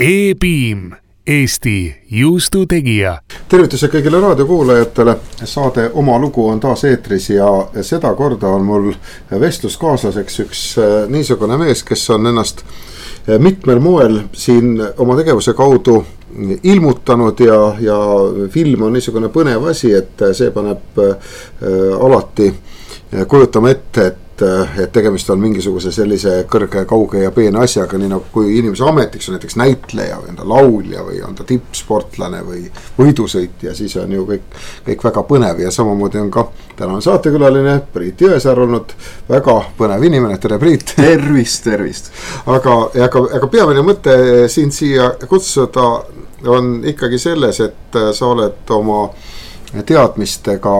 E-Beam, Eesti juustutegija. Tervitused kõigile raadiokuulajatele. Saade Oma lugu on taas eetris ja seda korda on mul vestluskaaslaseks üks niisugune mees, kes on ennast mitmel moel siin oma tegevuse kaudu ilmutanud ja film on niisugune põnev asi, et see paneb alati kujutama ette, et tegemist on mingisuguse sellise kõrge, kauge ja peene asjaga, nii nagu kui inimese ametiks on näiteks näitleja või on ta laulja või on ta tippsportlane või võidusõitja, siis on ju kõik väga põnev ja samamoodi on ka tänane saatekülaline Priit Jõesaar olnud väga põnev inimene. Tere, Priit! Tervist! Aga peamine mõte sind siia kutsuda on ikkagi selles, et sa oled oma teadmistega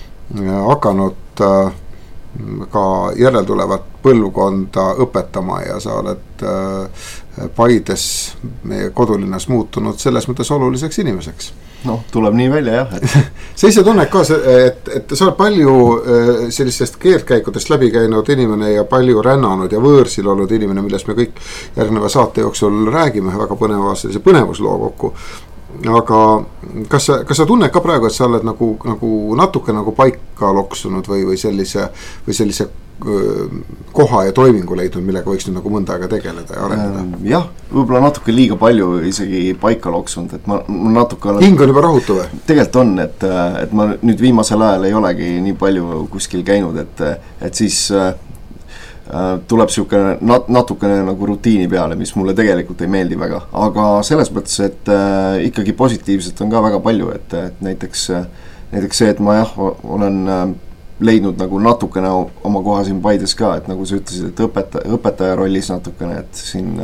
hakanud ka järeltulevat põlvkonda õpetama ja sa oled Paides meie kodulinnas muutunud selles mõttes oluliseks inimeseks. No, tuleb nii välja jah. Sa ise tunned ka, et sa oled palju sellistest keerdkäikudest läbi käinud inimene ja palju rännanud ja võõrsil olnud inimene, millest me kõik järgneva saate jooksul räägime väga põneva sellise põnevusloo kokku. Aga kas sa tunned ka praegu, et sa oled nagu natuke nagu paika loksunud või sellise koha ja toimingu leidnud, millega võiks nüüd nagu mõnda aega tegeleda ja arendada? Jah, võib-olla natuke liiga palju isegi paika loksunud, et ma natuke olen... Hing on juba rahutu või? Tegelikult on, et ma nüüd viimasel ajal ei olegi nii palju kuskil käinud, et siis... tuleb siukene natukene nagu rutiini peale, mis mulle tegelikult ei meeldi väga, aga selles mõttes, et ikkagi positiivselt on ka väga palju, et näiteks see, et ma jah, olen leidnud nagu natukene oma koha siin Paides ka, et nagu sa ütlesid, et õpetaja rollis natukene, et siin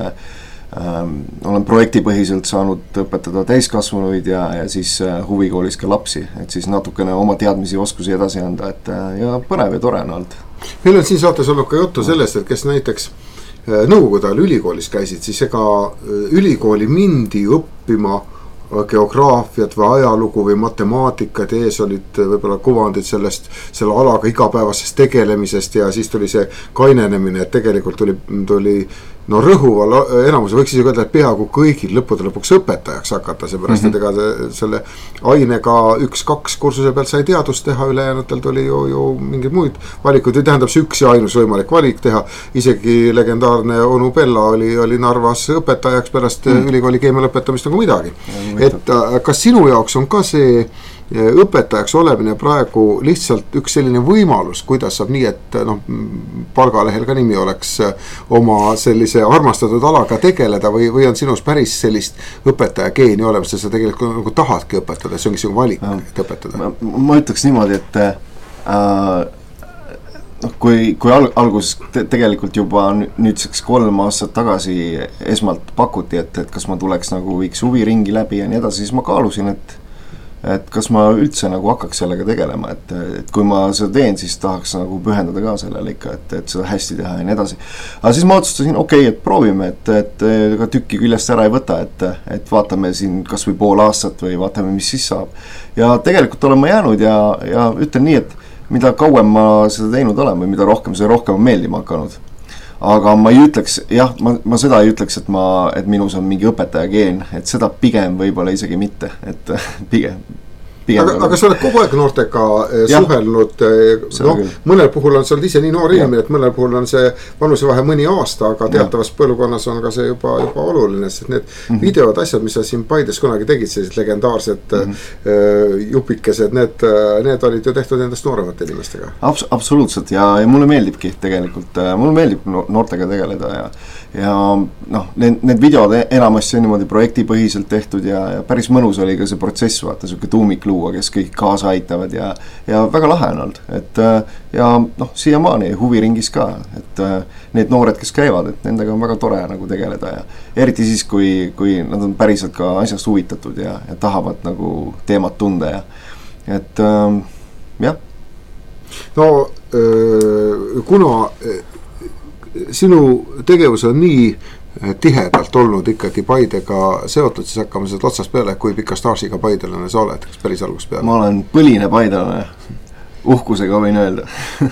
olen projektipõhiselt saanud õpetada täiskasvanuid ja siis huvikoolis ka lapsi, et siis natukene oma teadmisi, oskusi edasi anda, et ja põnev ja tore on olnud. Meil on siin saates olnud ka juttu sellest, et kes näiteks nõukogude ajal ülikoolis käisid, siis ega ülikooli mindi õppima geograafiat või ajalugu või matemaatikat ja ees olid võib-olla kuvandid selle alaga igapäevasest tegelemisest ja siis tuli see kainenemine, et tegelikult tuli rõhuval enamus võiks isegi öelda, et peaaegu kõigil lõppude lõpuks õpetajaks hakata, seepärast, et ega selle ainega 1-2 kursuse pealt sai teadust teha, ülejäänutel tuli ju mingeid muid valikuid, tähendab see üks ja ainus võimalik valik teha, isegi legendaarne onu Bella oli Narvas õpetajaks pärast ülikooli keemia lõpetamist nagu midagi. Et kas sinu jaoks on ka see õpetajaks olemine praegu lihtsalt üks selline võimalus, kuidas saab nii, et palgalehel ka nimi oleks oma sellise armastatud alaga tegeleda või on sinus päris sellist õpetaja geeni olemas, et sa tegelikult nagu tahadki õpetada, see ongi selline valik, et õpetada? Ma ütleks niimoodi, et kui alguses tegelikult juba nüüdseks 3 aastat tagasi esmalt pakuti, et kas ma tuleks nagu viiks huviringi läbi ja nii edasi, siis ma kaalusin, et kas ma üldse nagu hakkaks sellega tegelema, et kui ma seda teen, siis tahaks nagu pühendada ka sellele ikka, et seda hästi teha ja nii edasi. Aga siis ma otsustasin, et proovime, et ka tükki küljest ära ei võta, et vaatame siin kas või pool aastat või vaatame, mis siis saab. Ja tegelikult olen ma jäänud ja ütlen nii, et mida kauem ma seda teinud olen või mida rohkem, see rohkem on meeldima hakanud. Aga ma ei ütleks, jah, ma seda ei ütleks, et minus on mingi õpetaja geen, et seda pigem võib-olla isegi mitte, et pigem aga sa oled kogu aeg noortega suhelnud, mõnel puhul on sa ise nii noor inimene, et mõnel puhul on see vanusevahe mõni aasta, aga teatavas põlvkonnas on ka see juba oluline, sest need videod, asjad, mis sa siin Paides kunagi tegid, sellised legendaarsed jupikesed, need olid ju tehtud endast nooremate inimestega. Absoluutselt ja mulle meeldibki tegelikult, mulle meeldib noortega tegeleda ja need videod enamasti on niimoodi projektipõhiselt tehtud ja päris mõnus oli ka see protsess, vaata, selline tuumikluua, kes kõik kaasa aitavad ja väga lahe on olnud, et ja siiamaani huviringis ka, et need noored, kes käivad, et nendega on väga tore nagu tegeleda ja eriti siis, kui nad on päriselt ka asjast huvitatud ja tahavad nagu teemat tunda ja et jah. No kuna sinu tegevus on nii tihedalt olnud ikkagi Paidega seotud, siis hakkame seda otsast peale, kui pika staažiga paidelane sa oled, kas päris algust peale? Ma olen põline paidelane, uhkusega võin öelda.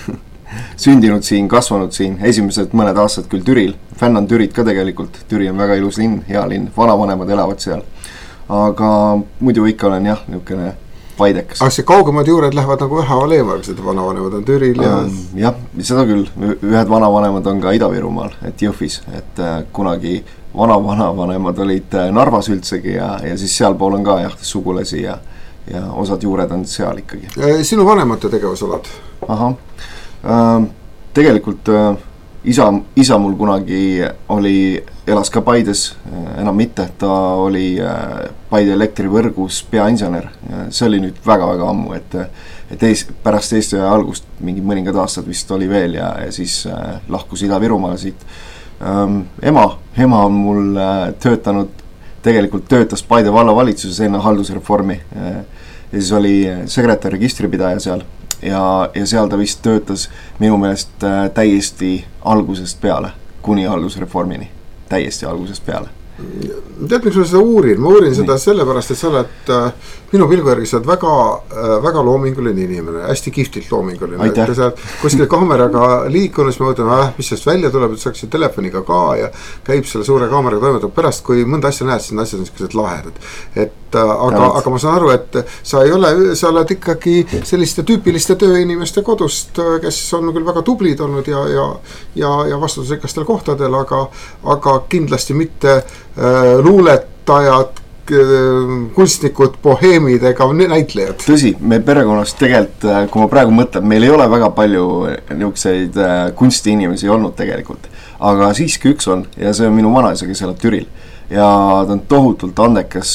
sündinud siin, kasvanud siin, esimesed mõned aastad küll Türil, fänn on Türit ka tegelikult, Türi on väga ilus linn, hea linn, vanavanemad elavad seal. Aga muidu ikka olen jah, niisugune Paidekas. Aga see kaugemad juured lähevad nagu vähaaval eemal, kui seda vanavanemad on Türil ja... Jah, seda küll, ühed vanavanemad on ka Ida-Virumaal, et Jõhvis, et kunagi vanavanemad olid Narvas üldsegi ja siis sealpool on ka jah, sugulasi ja osad juured on seal ikkagi. Sinu vanemate tegevusalad? Ahah, tegelikult isa mul kunagi elas ka Paides, enam mitte, ta oli Paide elektrivõrgus peainsener. See oli nüüd väga-väga ammu, et pärast Eesti aja algust mingi mõningad aastad vist oli veel ja siis lahkus Ida-Virumaale siit. Ema on mul tegelikult töötas Paide vallavalitsuses enne haldusreformi ja siis oli sekretär registripidaja seal ja seal ta vist töötas minu meelest täiesti algusest peale, kuni haldusreformini, täiesti algusest peale. Tead, miks ma seda uurin? Ma uurin seda sellepärast, et sa oled minu pilgu järgi sa oled väga loominguline inimene, hästi kihvtilt loominguline. Aitäh. Sa oled kuskil kaameraga liikunud, siis ma mõtlen, mis sellest välja tuleb, et saaks telefoniga ka ja käib selle suure kaameraga toimetab. Pärast, kui mõnda asja näed, siis need asjad on sellised lahedad. Aga ma saan aru, et sa oled ikkagi selliste tüüpiliste tööinimeste kodust, kes on küll väga tublid olnud ja vastutusrikastel kohtadel, aga kindlasti mitte luuletajad, kunstnikud, boheemid ega näitlejad. Tõsi, me perekonnas tegelikult, kui ma praegu mõtlen, meil ei ole väga palju niisuguseid kunstiinimesi olnud tegelikult, aga siiski üks on ja see on minu vanaisa, kes elab Türil ja ta on tohutult andekas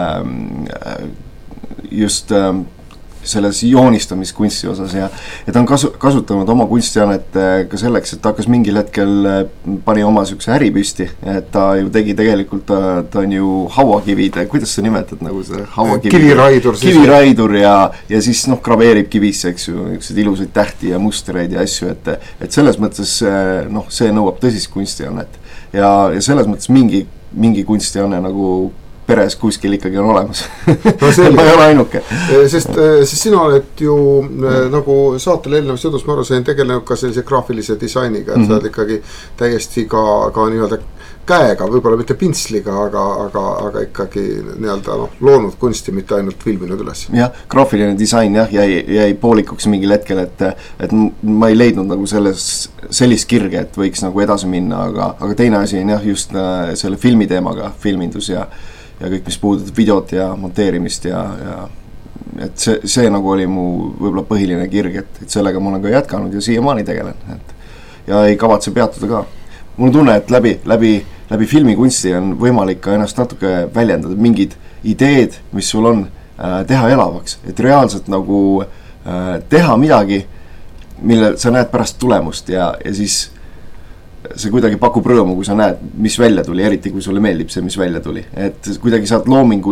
just selles joonistamiskunsti osas ja ta on kasutanud oma kunstianet ka selleks, et ta hakkas mingil hetkel pani oma sükse äri püsti, et ta ju tegi tegelikult, ta on ju hauakivid, kuidas sa nimetad nagu see hauakivid? Kiviraidur ja siis graveerib kivisse, eks ju, ilusaid tähti ja mustreid ja asju, et selles mõttes see nõuab tõsist kunstianet ja selles mõttes mingi kunstianne nagu peres kuskil ikkagi on olemas. No ma ei ole ainuke. Sest sina oled ju nagu saatel eelnevast jõudust, ma aru sain, tegelenud ka sellise graafilise disainiga, et sa oled ikkagi täiesti ka nii-öelda käega, võib-olla mitte pintsliga, aga ikkagi nii-öelda loonud kunsti, mitte ainult filminud üles. Jah, graafiline disain jäi poolikuks mingil hetkel, et ma ei leidnud nagu sellist kirge, et võiks nagu edasi minna, aga teine asi on just selle filmi teemaga, filmindus ja kõik, mis puudutab videot ja monteerimist ja et see nagu oli mu võib-olla põhiline kirg, et sellega ma olen ka jätkanud ja siiamaani tegelen, ja ei kavatse peatuda ka. Mul on tunne, et läbi filmikunsti on võimalik ka ennast natuke väljendada, mingid ideed, mis sul on, teha elavaks, et reaalselt nagu teha midagi, mille sa näed pärast tulemust ja siis see kuidagi pakub rõõmu, kui sa näed, mis välja tuli, eriti kui sulle meeldib see, mis välja tuli. Et kuidagi saad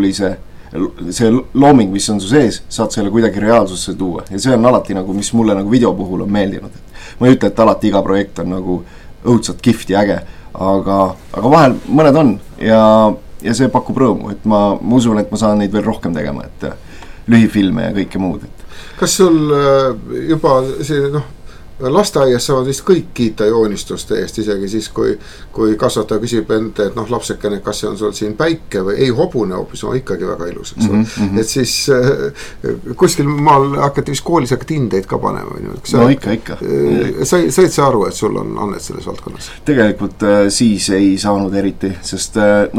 see looming, mis on su sees, saad selle kuidagi reaalsusse tuua. Ja see on alati nagu, mis mulle nagu video puhul on meeldinud. Ma ei ütle, et alati iga projekt on nagu õudsat kihvti äge, aga vahel mõned on ja see pakub rõõmu. Et ma usun, et ma saan neid veel rohkem tegema, et lühifilme ja kõike muud. Kas sul juba see, lasteaias saavad vist kõik kiita joonistust eest, isegi siis, kui kasvataja küsib enda, et lapsekene, kas see on sul siin päike või ei, hobune hoopis on ikkagi väga ilus, eks. Et siis kuskil maal hakati vist koolis hakati hindeid ka panema. Ikka. Said sa aru, et sul on annet selles valdkonnas? Tegelikult siis ei saanud eriti, sest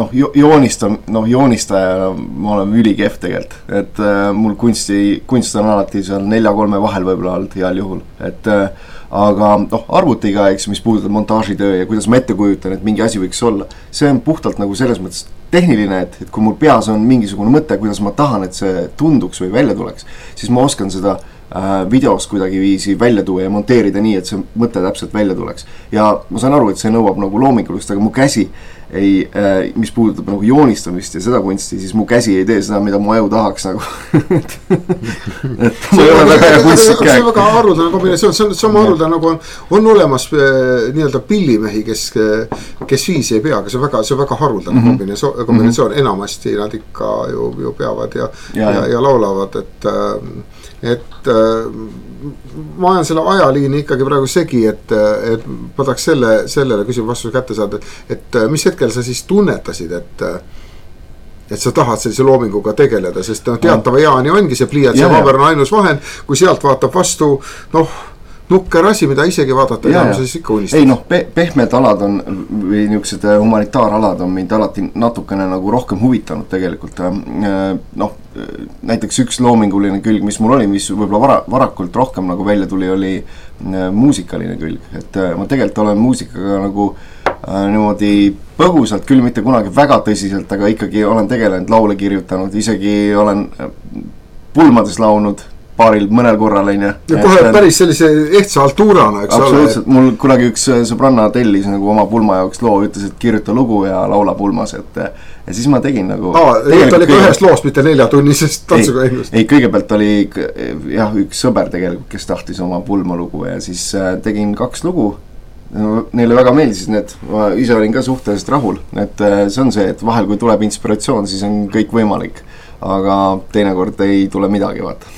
joonistajana ma olen ülikehv tegelikult, et mul kunst on alati seal 4-3 vahel võib-olla olnud heal juhul, et aga arvutiga, eks, mis puudutab montaažitöö ja kuidas ma ette kujutan, et mingi asi võiks olla, see on puhtalt nagu selles mõttes tehniline, et kui mul peas on mingisugune mõte, kuidas ma tahan, et see tunduks või välja tuleks, siis ma oskan seda videos kuidagi viisi välja tuua ja monteerida nii, et see mõte täpselt välja tuleks. Ja ma saan aru, et see nõuab nagu loomingulist, aga mu käsi mis puudutab nagu joonistamist ja seda kunsti, siis mu käsi ei tee seda, mida mu aju tahaks nagu. See on väga haruldane kombinatsioon, see on sama haruldane nagu on olemas nii-öelda pillimehi, kes viisi ei pea, aga see on väga haruldane kombinatsioon, enamasti nad ikka ju peavad ja laulavad, et ma ajan selle ajaliini ikkagi praegu segi, et ma tahaks sellele küsimus vastuse kätte saada, et mis hetkel sa siis tunnetasid, et sa tahad sellise loominguga tegeleda, sest teatava jaani ongi see pliiats ja paber on ainus vahend, kui sealt vaatab vastu, nukker asi, mida isegi vaadata ei saa, siis ikka unistad. Ei pehmed alad on või niisugused humanitaaralad on mind alati natukene nagu rohkem huvitanud tegelikult. Näiteks üks loominguline külg, mis mul oli, mis võib-olla varakult rohkem nagu välja tuli, oli muusikaline külg. Et ma tegelikult olen muusikaga nagu niimoodi põgusalt, küll mitte kunagi väga tõsiselt, aga ikkagi olen tegelenud, laule kirjutanud, isegi olen pulmades launud mõnel korral, on ju. Ja kohe päris sellise ehtsa altuurana, eks absoluutselt, ole. Mul kunagi üks sõbranna tellis nagu oma pulma jaoks loo, ütles, et kirjuta lugu ja laula pulmas, ja siis ma tegin nagu... ta oli ka ühest loost, mitte 4-tunnisest tantsuga engust. Ei, kõigepealt oli üks sõber tegelikult, kes tahtis oma pulma lugu ja siis tegin 2 lugu. Neile väga meeldisid need, ma ise olin ka suhteliselt rahul, et see on see, et vahel kui tuleb inspiratsioon, siis on kõik võimalik, aga teinekord ei tule midagi, vaata.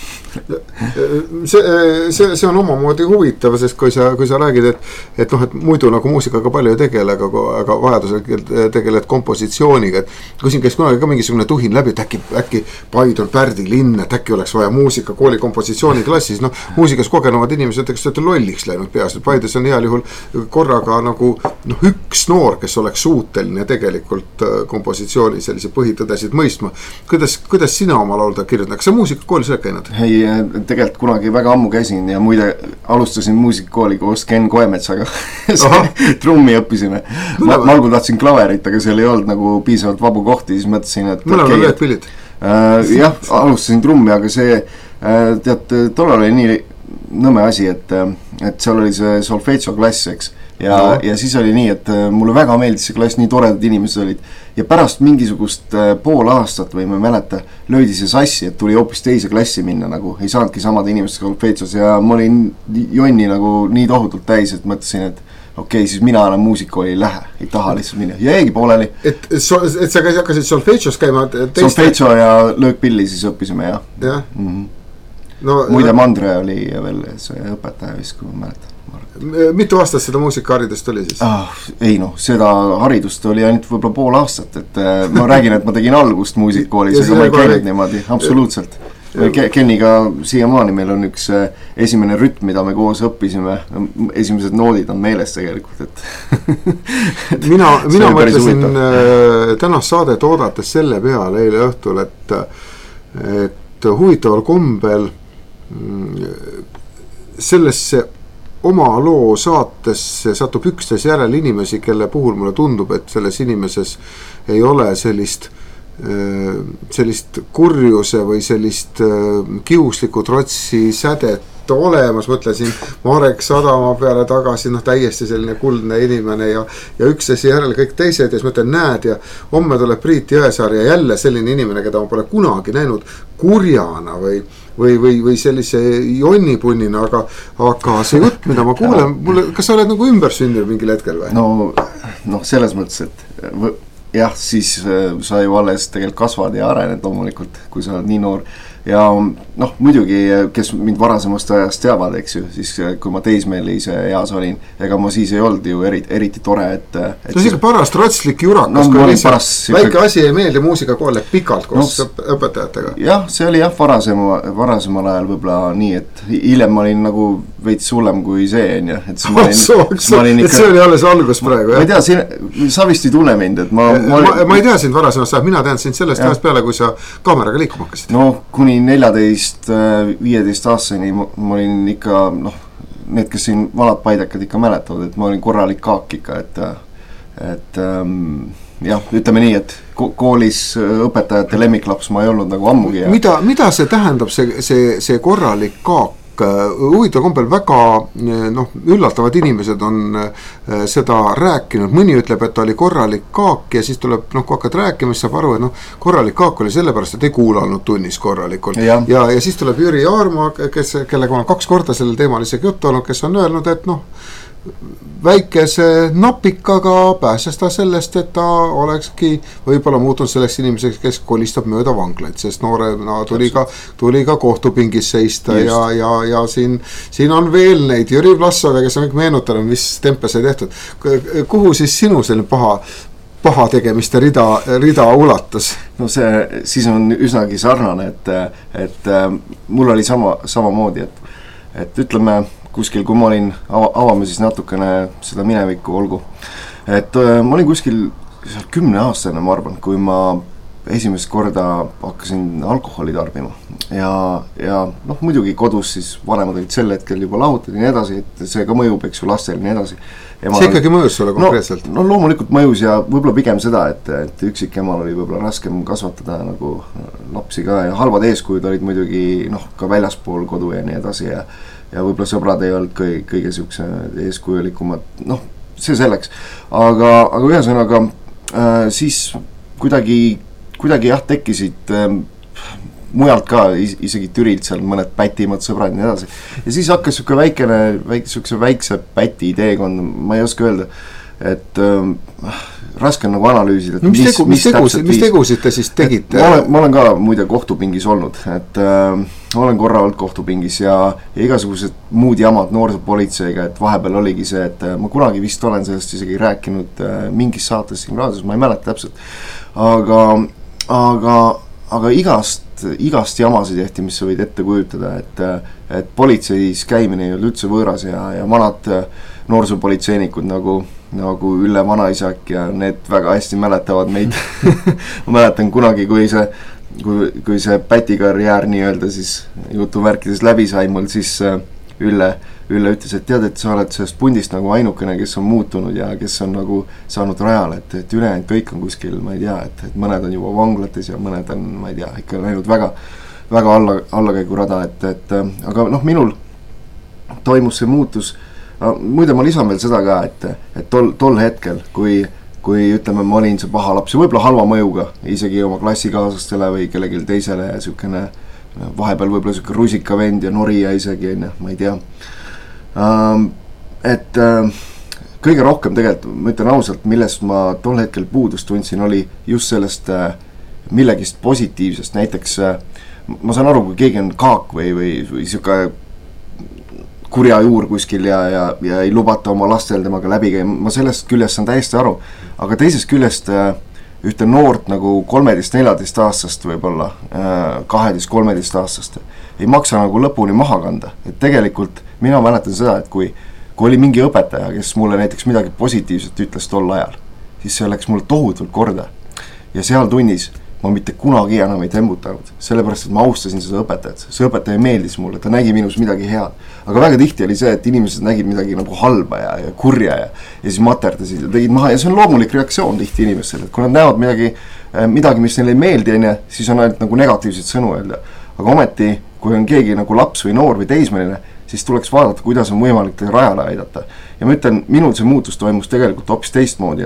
See on omamoodi huvitav, sest kui sa räägid, et muidu nagu muusikaga palju ei tegele, aga vajadusel tegeled kompositsiooniga, et kui siin käis kunagi ka mingisugune tuhin läbi, et äkki Paid on Pärdi linn, et äkki oleks vaja muusika kooli kompositsiooniklassis, muusikas kogenevad inimesed, eks olete lolliks läinud peas, et Paides on heal juhul korraga nagu üks noor, kes oleks suuteline tegelikult kompositsiooni sellise põhitõdesid mõistma. Kuidas sina oma laulda kirjutad? Kas sa muusikakoolis oled käinud? Ei, tegelikult kunagi väga ammu käisin ja muide alustasin muusikakooli koos Ken Koemetsaga trummi õppisime. Ma algul tahtsin klaverit, aga seal ei olnud nagu piisavalt vabu kohti, siis mõtlesin, et mõnel on pillid? Jah, alustasin trummi, aga see tollal oli nii nõme asi, et seal oli see solfeggio klass, eks. Ja siis oli nii, et mulle väga meeldis see klass, nii toredad inimesed olid. Ja pärast mingisugust pool aastat või ma ei mäleta, löödi see sassi, et tuli hoopis teise klassi minna, nagu ei saanudki samad inimesed solfeggios ja ma olin jonni nagu nii tohutult täis, et mõtlesin, et okei, siis mina enam muusikooli ei lähe, ei taha lihtsalt minna. Jäigi pooleli. Et sa hakkasid solfeggios käima teiste... Solfeggio ja löökpilli siis õppisime, jah. Muide Mandre oli veel see õpetaja vist, kui ma mäletan. Mitu aastat seda muusikaharidust oli siis? Ei seda haridust oli ainult võib-olla pool aastat, et ma räägin, et ma tegin algust muusikakoolis, aga ma ei käinud niimoodi, absoluutselt. Kenniga siiamaani meil on üks esimene rütm, mida me koos õppisime, esimesed noodid on meeles tegelikult, et mina mõtlesin tänast saadet oodates selle peale eile õhtul, et huvitaval kombel sellesse oma loo saatesse satub üksteise järel inimesi, kelle puhul mulle tundub, et selles inimeses ei ole sellist kurjuse või sellist kiuslikku trotsi sädet olemas, mõtlesin Marek Sadama peale tagasi, täiesti selline kuldne inimene ja üksteise järel kõik teised ja siis mõtlen, näed ja homme tuleb Priit Jõesaar ja jälle selline inimene, keda ma pole kunagi näinud kurjana või sellise jonnipunnina, aga see jutt, mida ma kuulen, kas sa oled nagu ümber sündinud mingil hetkel või? No selles mõttes, et jah, siis sa ju alles tegelikult kasvad ja arened loomulikult, kui sa oled nii noor. Ja muidugi, kes mind varasemast ajast teavad, eks ju, siis kui ma teismeelise eas olin, ega ma siis ei olnud ju eriti tore, et see paras trotslik jurakas, kui lihtsalt väike asi ei meeldi, muusikakool läheb pikalt koos õpetajatega. Jah, see oli jah varasemal ajal võib-olla nii, et hiljem ma olin nagu veits hullem kui see, on ju. Et see oli alles algus praegu, jah? Ma ei tea, sa vist ei tunne mind, et ma ei tea sind varasemast ajal, mina tean sind sellest ajast peale, kui sa kaameraga liikuma hakkasid. Kuni 14-15 aastani ma olin ikka, need, kes siin vanad paidekad ikka mäletavad, et ma olin korralik kaak ikka, et jah, ütleme nii, et koolis õpetajate lemmiklaps ma ei olnud nagu ammugi. Mida see tähendab, see korralik kaak? Huvitav kombel väga üllatavad inimesed on seda rääkinud, mõni ütleb, et ta oli korralik kaak ja siis tuleb, kui hakkad rääkima, siis saab aru, et korralik kaak oli sellepärast, et ei kuulanud tunnis korralikult ja siis tuleb Jüri Aarma, kellega on 2 korda sellel teemal isegi juttu olnud, kes on öelnud, et väikese napikaga pääses ta sellest, et ta olekski võib-olla muutunud selleks inimeseks, kes kolistab mööda vanglaid, sest noorena tuli ka kohtupingis seista. Ja siin on veel neid Jüri Vlasov, kes on kõik meenutanud, mis tempe sai tehtud. Kuhu siis sinu selline paha tegemiste rida ulatas? No see siis on üsnagi sarnane, et mul oli samamoodi, et ütleme kuskil, kui ma olin, avame siis natukene seda minevikku, olgu. Et ma olin kuskil 10-aastane, ma arvan, kui ma esimest korda hakkasin alkoholi tarbima. Ja noh, muidugi kodus siis vanemad olid sel hetkel juba lahutad ja nii edasi, et see ka mõjub, eks ju, lastel ja nii edasi. See ikkagi mõjus sulle konkreetselt? No loomulikult mõjus ja võib-olla pigem seda, et üksik emal oli võib-olla raskem kasvatada nagu lapsi ka ja halvad eeskujud olid muidugi ka väljaspool kodu ja nii edasi ja võib-olla sõbrad ei olnud kõige siukse eeskujulikumad, see selleks. Aga ühesõnaga siis kuidagi jah, tekkisid mujalt ka, isegi Türilt seal mõned pätimad sõbrad ja nii edasi. Ja siis hakkas väikse päti ideekond, ma ei oska öelda, et raske on nagu analüüsida. Mis tegusid te siis tegite? Ma olen ka muide kohtupingis olnud, et ma olen korra olnud kohtupingis ja igasugused muud jamad noorsoopolitseiga, et vahepeal oligi see, et ma kunagi vist olen sellest isegi rääkinud mingis saates siin raadios, ma ei mäleta täpselt, aga igast jamasid tehti, mis sa võid ette kujutada, et politseis käimine ei olnud üldse võõras ja vanad noorsoopolitseinikud nagu Ülle Vanaisak ja need väga hästi mäletavad meid. Ma mäletan kunagi, kui see pätikarjäär nii-öelda siis jutuvärkides läbi sai mul, siis Ülle ütles, et tead, et sa oled sellest pundist nagu ainukene, kes on muutunud ja kes on nagu saanud rajale, et ülejäänud kõik on kuskil, ma ei tea, et mõned on juba vanglates ja mõned on, ma ei tea, ikka läinud väga allakäigurada, aga minul toimus see muutus. Muide, ma lisan veel seda ka, et tol hetkel, kui ütleme, ma olin see paha laps ja võib-olla halva mõjuga isegi oma klassikaaslastele või kellelgi teisele ja sükene, vahepeal võib-olla sükene rusika vend ja norija isegi, ma ei tea. Et kõige rohkem tegelikult, ma ütlen ausalt, millest ma tol hetkel puudust tundsin, oli just sellest millegist positiivsest, näiteks ma saan aru, kui keegi on kaak või süke kurja juur kuskil ja ei lubata oma lastel temaga läbi käia, ma sellest küljest saan täiesti aru, aga teisest küljest ühte noort nagu 13-14 aastast võib-olla, 12-13 aastast ei maksa nagu lõpuni maha kanda, et tegelikult mina mäletan seda, et kui oli mingi õpetaja, kes mulle näiteks midagi positiivset ütles tol ajal, siis see läks mulle tohutult korda ja seal tunnis ma mitte kunagi enam ei tembutanud, sellepärast, et ma austasin seda õpetajat. See õpetaja meeldis mulle, ta nägi minus midagi head. Aga väga tihti oli see, et inimesed nägid midagi nagu halba ja kurja ja siis materdasid ja tegid maha ja see on loomulik reaktsioon tihti inimestele, et kui nad näevad midagi, mis neile ei meeldi, siis on ainult nagu negatiivseid sõnu öelda. Aga ometi, kui on keegi nagu laps või noor või teismeline, siis tuleks vaadata, kuidas on võimalik teile rajale aidata. Ja ma ütlen, minul see muutus toimus tegelikult hoopis teistmoodi,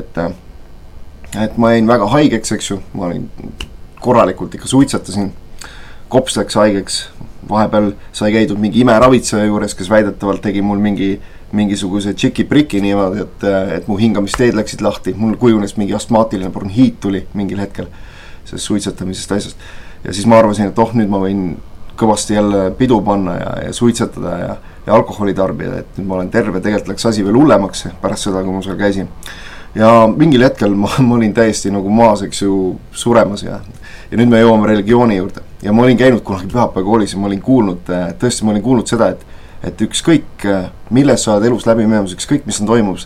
et ma jäin väga haigeks, eks ju, ma olin korralikult ikka suitsetasin, kops läks haigeks, vahepeal sai käidud mingi imeravitseja juures, kes väidetavalt tegi mul mingisuguse tšiki-priki niimoodi, et mu hingamisteed läksid lahti, mul kujunes mingi astmaatiline bronhiit tuli mingil hetkel sellest suitsetamisest asjast ja siis ma arvasin, et nüüd ma võin kõvasti jälle pidu panna ja suitsetada ja alkoholi tarbida, et nüüd ma olen terve, tegelikult läks asi veel hullemaks pärast seda, kui ma seal käisin. Ja mingil hetkel ma olin täiesti nagu maas, eks ju, suremas ja nüüd me jõuame religiooni juurde. Ja ma olin käinud kunagi pühapäevakoolis ja ma olin kuulnud seda, et ükskõik, milles sa oled elus läbi minemas, ükskõik, mis on toimus,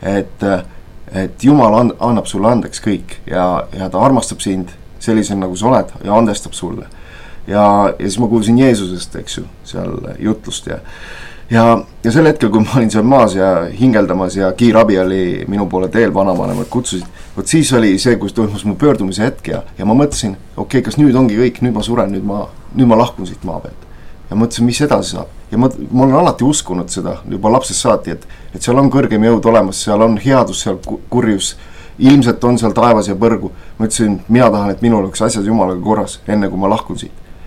et Jumal annab sulle andeks kõik ja ta armastab sind sellisel, nagu sa oled ja andestab sulle. Ja siis ma kuulsin Jeesusest, eks ju, seal jutlust ja sel hetkel, kui ma olin seal maas ja hingeldamas ja kiirabi oli minu poole teel, vanavanemad kutsusid, siis oli see, kus toimus mu pöördumise hetk ja ma mõtlesin, okei, kas nüüd ongi kõik, nüüd ma suren, nüüd ma lahkun siit maa pealt. Ja mõtlesin, mis edasi saab. Ja ma olen alati uskunud seda juba lapsest saati, et seal on kõrgem jõud olemas, seal on headus, seal kurjus, ilmselt on seal taevas ja põrgu. Ma ütlesin, mina tahan, et minul oleks asjad Jumalaga korras, enne kui ma lahkun siit.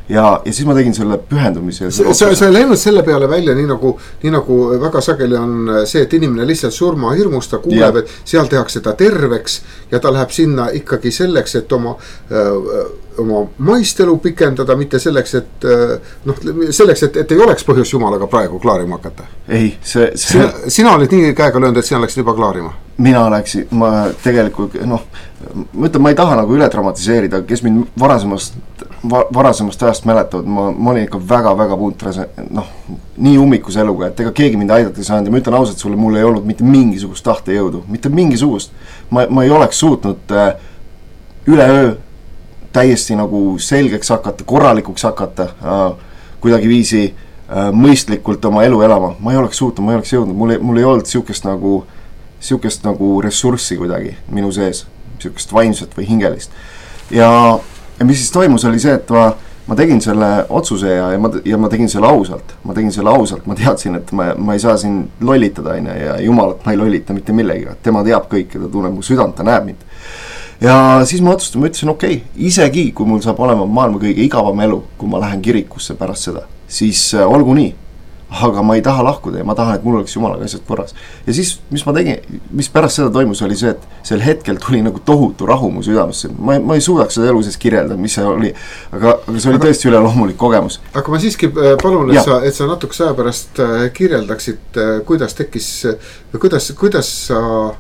ja siis ma tegin selle pühendumise. Sa ei läinud selle peale välja, nii nagu väga sageli on see, et inimene lihtsalt surma hirmus, ta kuuleb, et seal tehakse ta terveks ja ta läheb sinna ikkagi selleks, et oma maistelu pikendada, mitte selleks, et ei oleks põhjus Jumalaga praegu klaarima hakata. Ei, sina olid nii käega löönud, et sina läksid juba klaarima? Mina läksin, ma tegelikult, ma ütlen, ma ei taha nagu üle dramatiseerida, kes mind varasemast ajast mäletavad, ma olin ikka väga-väga puntrase, nii ummikus eluga, et ega keegi mind aidata ei saanud ja ma ütlen ausalt sulle, mul ei olnud mitte mingisugust tahtejõudu, mitte mingisugust. Ma ei oleks suutnud üleöö täiesti nagu selgeks hakata, korralikuks hakata, kuidagi viisi mõistlikult oma elu elama. Ma ei oleks suutnud, ma ei oleks jõudnud, mul ei olnud siukest nagu ressurssi kuidagi minu sees, siukest vaimset või hingelist. Ja mis siis toimus oli see, et ma tegin selle otsuse ja ma tegin selle ausalt. Ma teadsin, et ma ei saa siin lollitada ja Jumalat ma ei lollita mitte millegi. Tema teab kõik ja ta tunneb mu südant, ta näeb mind. Ja siis ma ütlesin, okei, isegi kui mul saab olema maailma kõige igavam elu, kui ma lähen kirikusse pärast seda, siis olgu nii. Aga ma ei taha lahkuda ja ma tahan, et mul oleks Jumalaga asjad korras. Ja siis, mis ma tegin, mis pärast seda toimus, oli see, et sel hetkel tuli nagu tohutu rahu mu südamesse. Ma ei suudaks seda elu sees kirjeldada, mis see oli, aga see oli tõesti üleloomulik kogemus. Aga ma siiski palun, et sa natukese aja pärast kirjeldaksid, kuidas tekkis, kuidas sa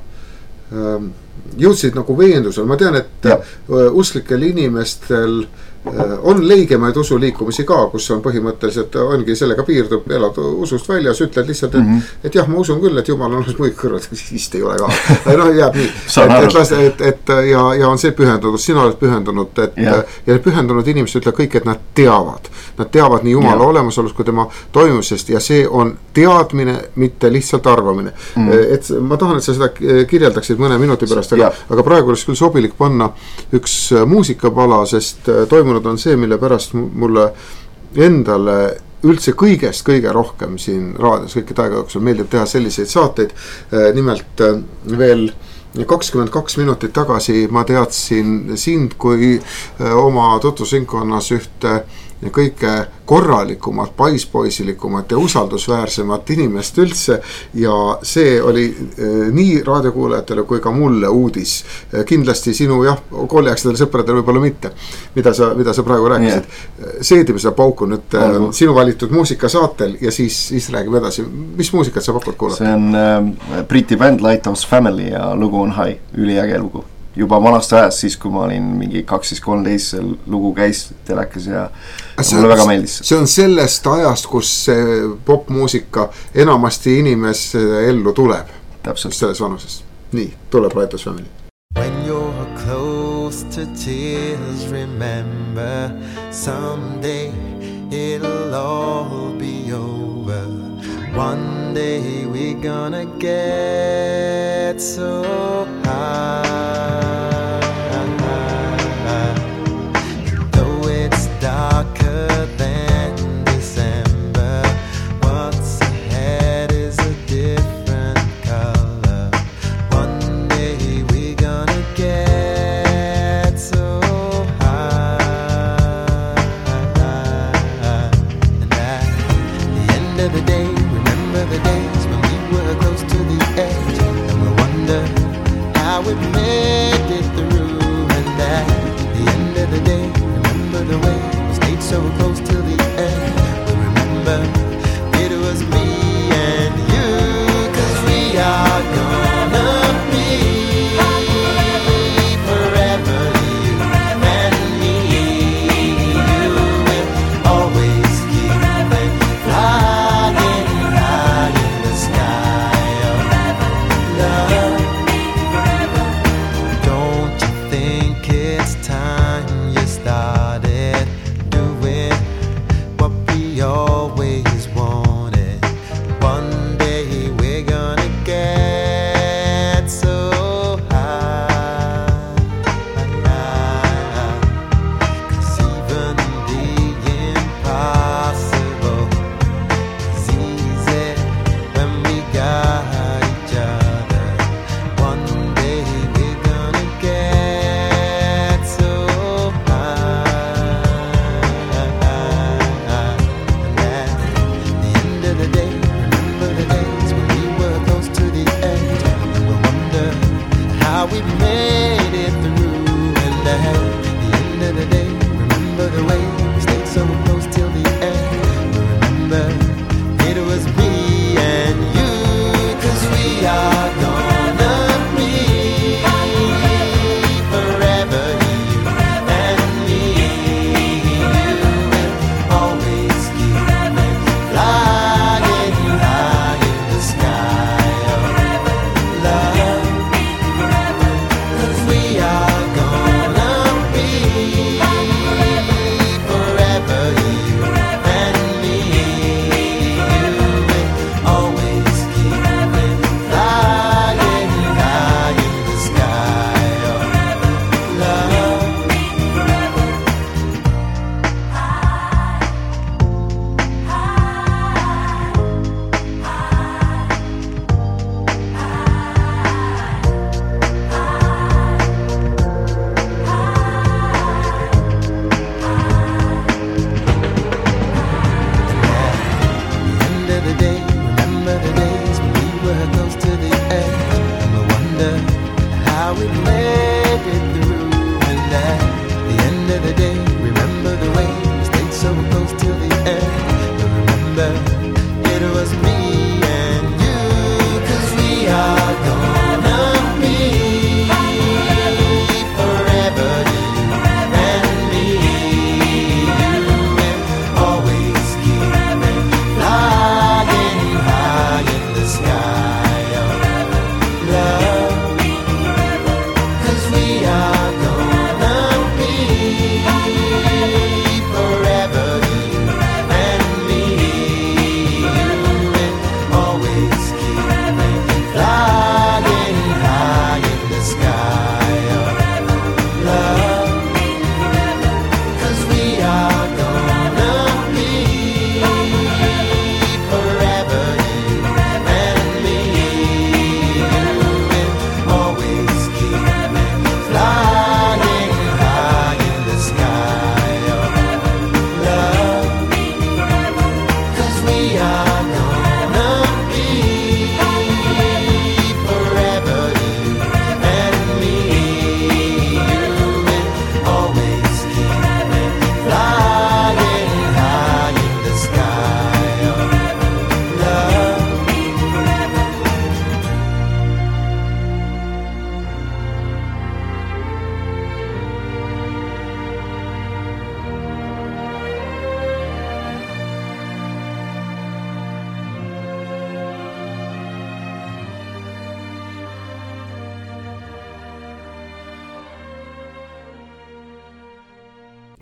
jõudsid nagu veendusel. Ma tean, et usklikel inimestel on leigemaid usuliikumisi ka, kus on põhimõtteliselt, ongi sellega piirdub, elad usust väljas, ütled lihtsalt, et jah, ma usun küll, et Jumal on muid kõrvad, vist ei ole ka. Jääb nii. Ja on see pühendunud, sina oled pühendunud, ja pühendunud inimesed ütlevad kõik, et nad teavad nii Jumala olemasolust kui tema toimusest ja see on teadmine, mitte lihtsalt arvamine. Et ma tahan, et sa seda kirjeldaksid mõne minuti pärast, aga praegu oleks küll sobilik panna üks muusikapala, sest toimunud on see, mille pärast mulle endale üldse kõige rohkem siin raadios kõikide aega jooksul meeldib teha selliseid saateid. Nimelt veel 22 minutit tagasi ma teadsin sind kui oma tutvusringkonnas ühte kõige korralikumat, paispoisilikumat ja usaldusväärsemat inimest üldse ja see oli nii raadiokuulajatele kui ka mulle uudis. Kindlasti sinu kolleegsetele sõpradele võib-olla mitte, mida sa praegu rääkisid. Seedime seda pauku nüüd sinu valitud muusikasaatel ja siis räägime edasi. Mis muusikat sa pakud kuulata? See on Briti band Lighthouse Family ja lugu on High, üliäge lugu. Juba vanast ajast siis, kui ma olin mingi 12-13, see lugu käis telekas ja mulle väga meeldis. See on sellest ajast, kus see popmuusika enamasti inimese ellu tuleb. Täpselt. Selles vanuses. Nii, tuleb Lighthouse Family. When you're close to tears, remember someday it'll all be over. One day we're gonna get so high. Though it's darker than December, what's ahead is a different color. One day we're gonna get so high. And at the end of the day, the days when we were close to the edge, and we wonder how we made it through. And at the end of the day, remember the way we stayed so close till the end. We remember it was me and you, 'cause we are gonna be forever, you and me. You will always keep flying in the sky of love. Don't you think it's time you started doing what we always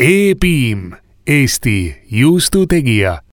E-piim, Eesti juustutegija.